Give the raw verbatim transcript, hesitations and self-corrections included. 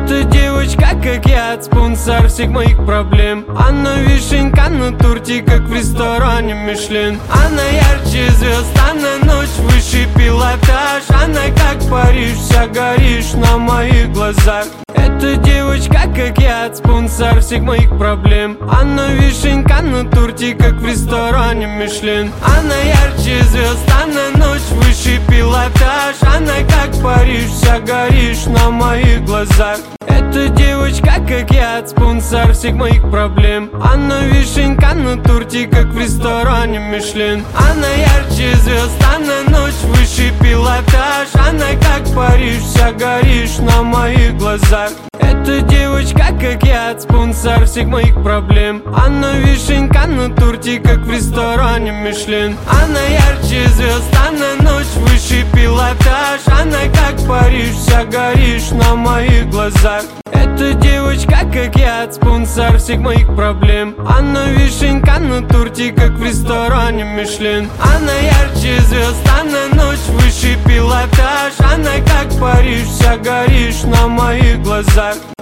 Эта девочка, как я, спонсор всех моих проблем. Она вишенка на торте, как в ресторане Мишлен. Она ярче звезд, она ночь выше пилотаж. Она как Париж, вся горишь на моих глазах. Эта девочка, как я, спонсор всех моих проблем. Она вишенка на торте, как в ресторане Мишлен. Она ярче звезд, она ночь выше пилотаж. Она как Париж, вся горишь на моих глазах. Эта девочка, как я, спонсор всех моих проблем. Она вишенка на торте, как в ресторане Мишлен. Она ярче звезд, она ночь выше пилотаж. Она как Париж, вся горишь на моих глазах. Эта девочка, как я, спонсор всех моих проблем. Она вишенка на торте, как в ресторане Мишлен. Она ярче звезд, она ночь выше пилотаж. Она как Париж, вся горишь на моих глазах. Эта девочка, как я, спонсор всех моих проблем. Она вишенка на торте, как в ресторане Мишлен. Она ярче звезд, она ночь выше пилотаж. Она как Париж, вся горишь на моих глазах.